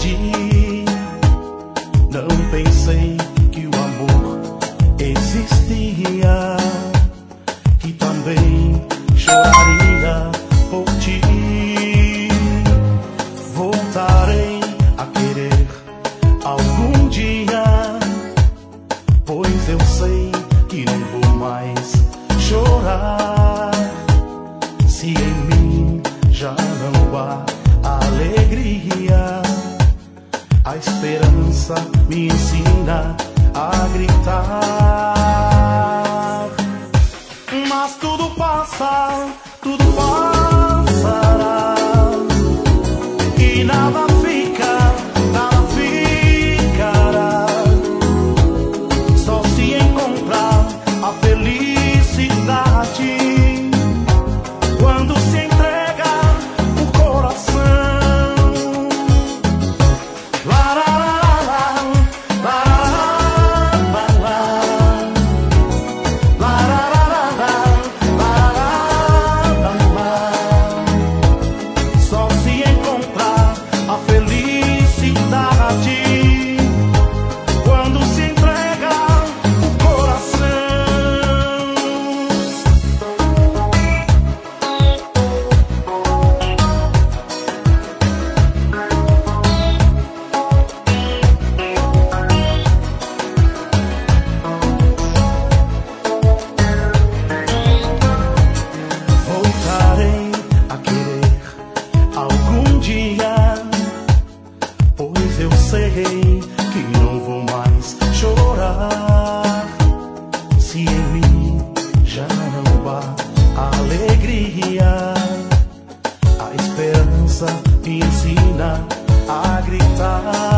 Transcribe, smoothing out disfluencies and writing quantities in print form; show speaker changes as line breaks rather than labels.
ti. Não pensei que o amor existia, que também choraria por ti. Voltarei a querer algum dia, pois eu sei que não vou mais chorar. Se em mim já não há alegria, a esperança me ensina a gritar. Mas tudo passa, tudo passará, e nada fica, nada ficará. Só se encontrar a felicidade quando se entrega o coração. Lá, lá, lá, lá, lá, lá, lá, lá, lá. Só se encontrar a felicidade quando se entrega o coração. Voltarei a querer algum dia, pois eu sei que não vou mais chorar. Se em mim já não há alegria, a esperança me ensina a gritar.